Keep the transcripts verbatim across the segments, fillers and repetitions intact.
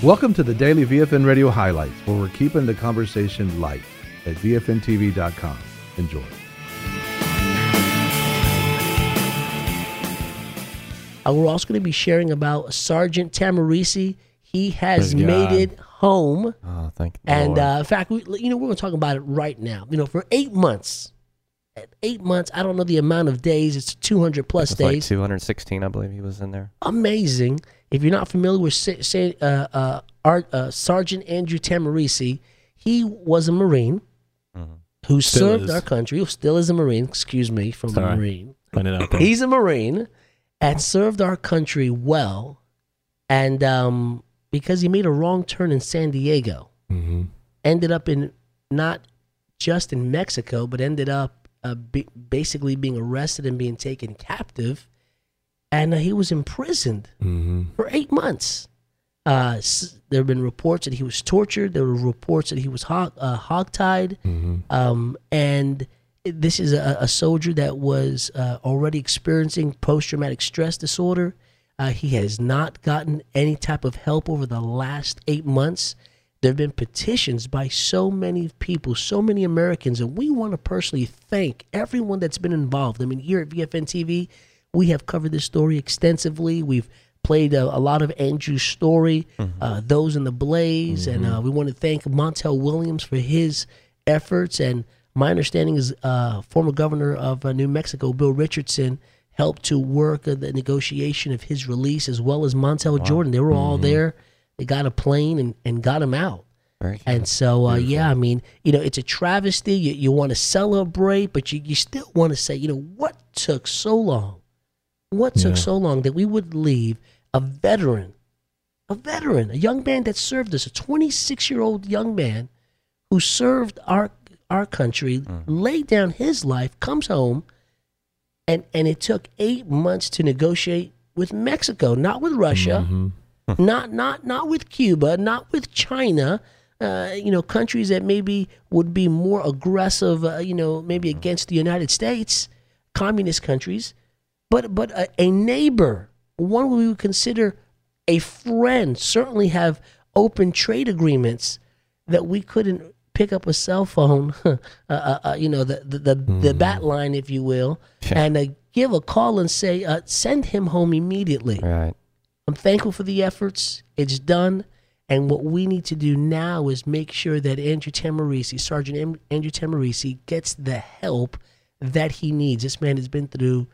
Welcome to the Daily V F N Radio Highlights, where we're keeping the conversation light at V F N T V dot com. Enjoy. Uh, we're also going to be sharing about Sergeant Tamarisi. He has Praise made God. it home. Oh, thank the And Lord. uh, in fact, we, you know, we're going to talk about it right now. You know, for eight months, at eight months, I don't know the amount of days. It's two hundred plus It's like days. two hundred sixteen, I believe he was in there. Amazing. If you're not familiar with say, say, uh, uh, Art, uh, Sergeant Andrew Tamarisi, he was a Marine Mhm. who Still served is. our country. Who still is a Marine. Excuse me, from Sorry. the Marine. Find it out there. He's a Marine and served our country well. And um, because he made a wrong turn in San Diego, Mm-hmm. ended up in not just in Mexico, but ended up uh, be, basically being arrested and being taken captive. And uh, he was imprisoned Mm-hmm. for eight months. Uh, s- there have been reports that he was tortured. There were reports that he was hog, uh, hogtied. Mm-hmm. Um, and this is a, a soldier that was uh, already experiencing post-traumatic stress disorder. Uh, he has not gotten any type of help over the last eight months. There have been petitions by so many people, so many Americans, and we want to personally thank everyone that's been involved. I mean, here at V F N T V, we have covered this story extensively. We've played a, a lot of Andrew's story, uh, Those in the Blaze, and uh, we want to thank Montel Williams for his efforts. And my understanding is uh, former governor of uh, New Mexico, Bill Richardson, helped to work uh, the negotiation of his release, as well as Montel Jordan. They were all there. They got a plane and, and got him out. Very good. And so, uh, yeah, I mean, you know, it's a travesty. You, you want to celebrate, but you, you still want to say, you know, what took so long? What took Yeah. so long that we would leave a veteran, a veteran, a young man that served us, a twenty-six-year-old young man who served our our country, laid down his life, comes home, and, and it took eight months to negotiate with Mexico, not with Russia, Mm-hmm. not not not with Cuba, not with China, uh, you know, countries that maybe would be more aggressive, uh, you know, maybe against the United States, communist countries, but but a, a neighbor, one we would consider a friend, certainly have open trade agreements that we couldn't pick up a cell phone, uh, uh, uh, you know, the the the, the bat line, if you will, Yeah. and uh, give a call and say, uh, send him home immediately. Right. I'm thankful for the efforts. It's done. And what we need to do now is make sure that Andrew Tamarisi, Sergeant Am- Andrew Tamarisi, gets the help that he needs. This man has been through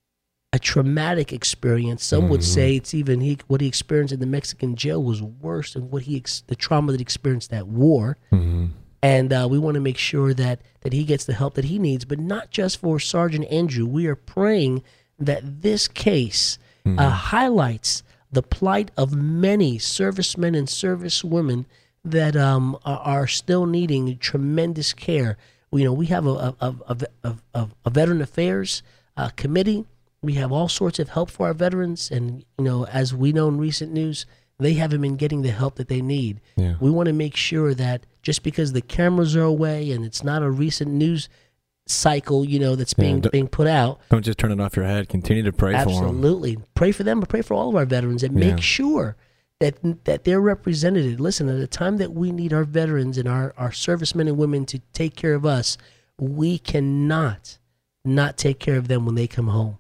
a traumatic experience. Some would say it's even he, what he experienced in the Mexican jail was worse than what he ex- the trauma that he experienced that war. Mm-hmm. And uh, we want to make sure that that he gets the help that he needs, but not just for Sergeant Andrew. We are praying that this case uh, highlights the plight of many servicemen and servicewomen that um, are, are still needing tremendous care. You know, we have a a, a, a, a, a veteran affairs uh, committee. We have all sorts of help for our veterans, and you know, as we know in recent news, they haven't been getting the help that they need. Yeah. We want to make sure that just because the cameras are away and it's not a recent news cycle, you know, that's Yeah, being don't- being put out. Don't just turn it off your head. Continue to pray for them. Absolutely. Pray for them, but pray for all of our veterans and Yeah. make sure that that they're represented. Listen, at the time that we need our veterans and our, our servicemen and women to take care of us, we cannot not take care of them when they come home.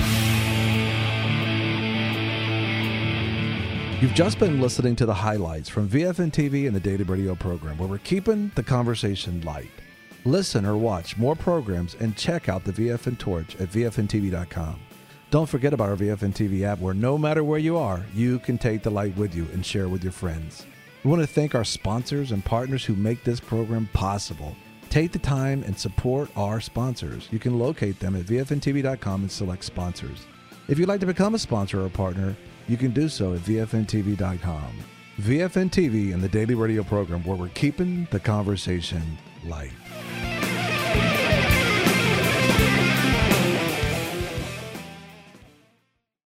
You've just been listening to the highlights from V F N T V and the Daily Radio program, where we're keeping the conversation light. Listen or watch more programs and check out the V F N Torch at V F N T V dot com. Don't forget about our V F N T V app, where no matter where you are, you can take the light with you and share with your friends. We want to thank our sponsors and partners who make this program possible. Take the time and support our sponsors. You can locate them at V F N T V dot com and select sponsors. If you'd like to become a sponsor or a partner, you can do so at V F N T V dot com. V F N T V and the Daily Radio program, where we're keeping the conversation light.